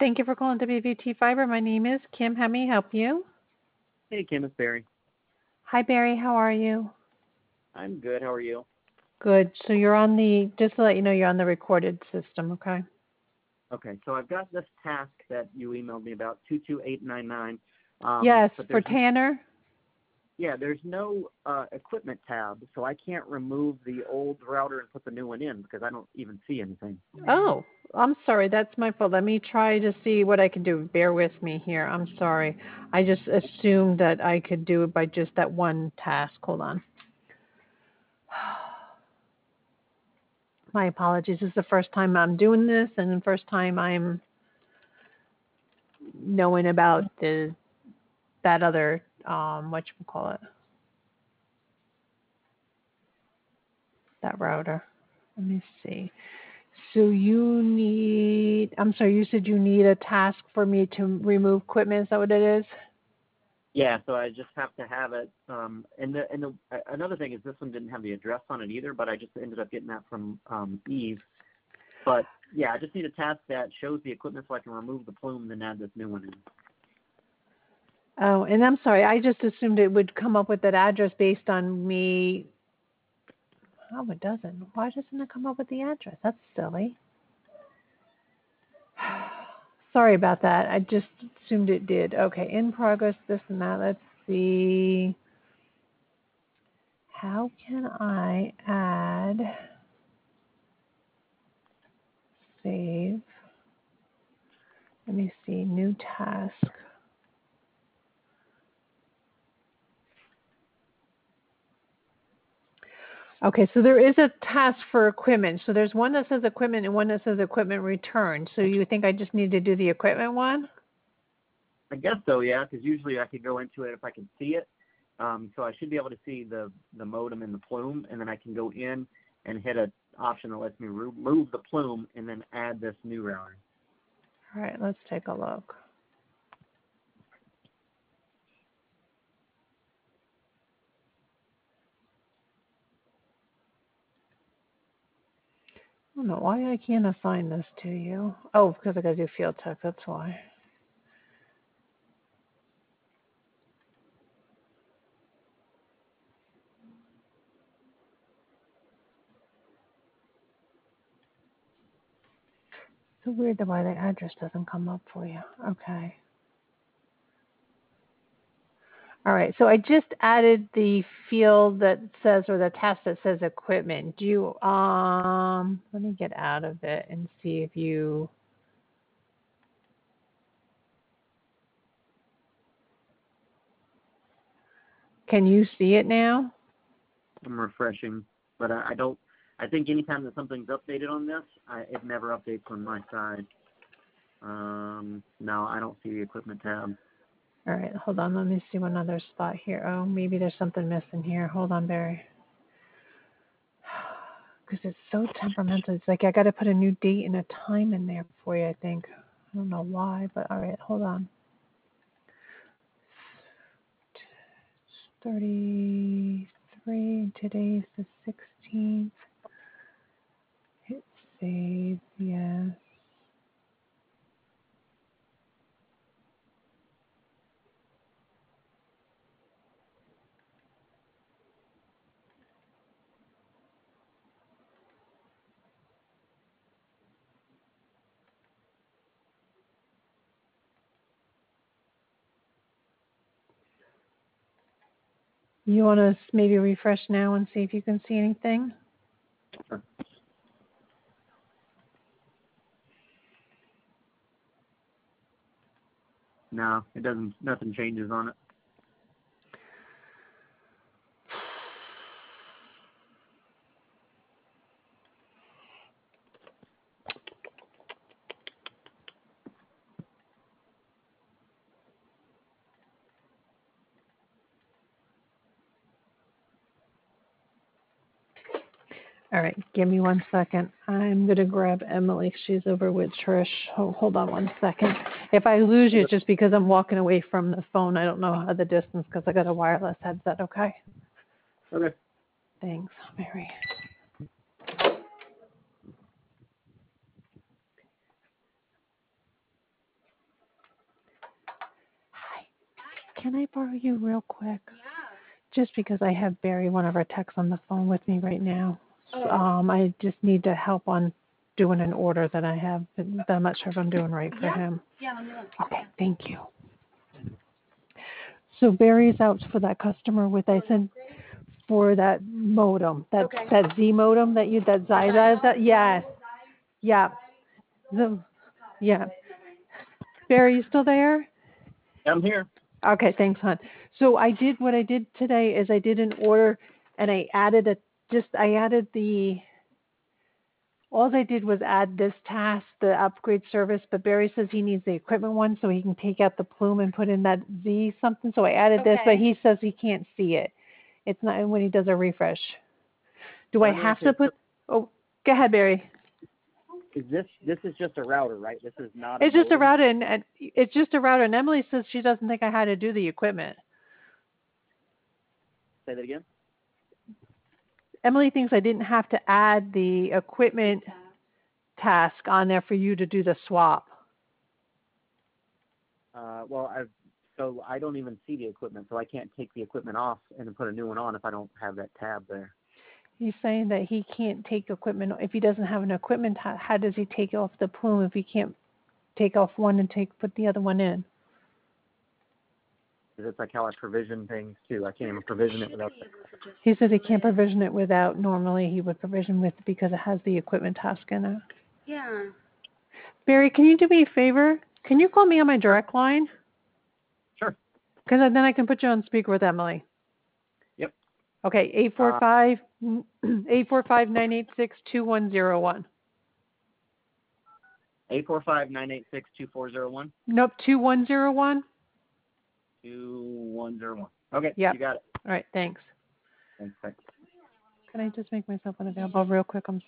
Thank you for calling WVT Fiber. My name is Kim. How may I help you? Hey, Kim, it's Barry. Hi, Barry. How are you? I'm good. How are you? Good. So you're on just to let you know, you're on the recorded system, okay? Okay, so I've got this task that you emailed me about, 22899. Yes, but for Tanner? there's no equipment tab, so I can't remove the old router and put the new one in because I don't even see anything. Oh, I'm sorry. That's my fault. Let me try to see what I can do. Bear with me here. I'm sorry. I just assumed that I could do it by just that one task. Hold on. My apologies. This is the first time I'm doing this and the first time I'm knowing about that other, whatchamacallit, that router. Let me see. So I'm sorry, you said you need a task for me to remove equipment. Is that what it is? Yeah, so I just have to have it. Another thing is this one didn't have the address on it either, but I just ended up getting that from Eve. But yeah, I just need a task that shows the equipment so I can remove the plume and then add this new one in. Oh, and I'm sorry, I just assumed it would come up with that address based on me. Oh, it doesn't. Why doesn't it come up with the address? That's silly. Sorry about that. I just assumed it did. Okay, in progress, this and that. Let's see. How can I add, save? Let me see, new task. Okay, so there is a task for equipment. So there's one that says equipment and one that says equipment return. So you think I just need to do the equipment one? I guess so, yeah, because usually I could go into it if I can see it. So I should be able to see the modem and the plume, and then I can go in and hit an option that lets me remove the plume and then add this new router. All right, let's take a look. I don't know why I can't assign this to you. Oh, because I got to do field tech, that's why. So weird that why the address doesn't come up for you. Okay. All right, so I just added the field that says, or the task that says equipment. Do you, let me get out of it and see if you, can you see it now? I'm refreshing, but I don't. I think anytime that something's updated on this, it never updates on my side. No, I don't see the equipment tab. All right, hold on. Let me see one other spot here. Oh, maybe there's something missing here. Hold on, Barry. Because it's so temperamental. It's like I got to put a new date and a time in there for you, I think. I don't know why, but all right, hold on. 33. Today's the 16th. Hit save. Yes. You want to maybe refresh now and see if you can see anything? Sure. No, it doesn't. Nothing changes on it. All right, give me 1 second. I'm going to grab Emily. She's over with Trish. Hold on 1 second. If I lose you, it's just because I'm walking away from the phone. I don't know how the distance because I got a wireless headset, okay? Okay. Thanks, Mary. can I borrow you real quick? Just because I have Barry, one of our techs, on the phone with me right now. I just need to help on doing an order that I have, but I'm not sure if I'm doing right for him. Yeah, let me look. Okay, thank you. So Barry's out for that customer with, I said, for that modem, that Z modem that Zyza, yes, yeah, yeah. Barry, you still there? I'm here. Okay, thanks, hon. So what I did today is I did an order and I added all I did was add this task, the upgrade service, but Barry says he needs the equipment one so he can take out the plume and put in that Z something. So I added this, but he says he can't see it. It's not when he does a refresh. Do I have to put, go ahead, Barry. This is just a router, right? This is not. It's just a router, and it's just a router. And Emily says she doesn't think I had to do the equipment. Say that again. Emily thinks I didn't have to add the equipment task on there for you to do the swap. So I don't even see the equipment, so I can't take the equipment off and then put a new one on if I don't have that tab there. He's saying that he can't take equipment if he doesn't have an equipment. How does he take off the plume if he can't take off one and put the other one in? It's like how I provision things too. I can't even provision it without. He says he can't provision it without. Normally he would provision with because it has the equipment task in it. Yeah. Barry, can you do me a favor? Can you call me on my direct line? Sure. Because then I can put you on speaker with Emily. Yep. Okay, 845-986-2101. 845-986-2401. Nope, 2101. 2101. Okay. Yep. You got it. All right, thanks. Thanks. Can I just make myself unavailable real quick? I'm